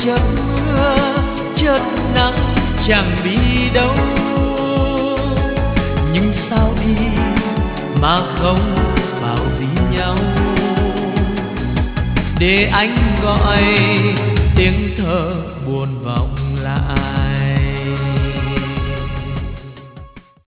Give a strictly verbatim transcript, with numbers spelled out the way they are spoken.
chợt mưa chợt nắng chẳng đi đâu, nhưng sao đi mà không bảo gì nhau. Để anh gọi tiếng thở buồn vọng lại.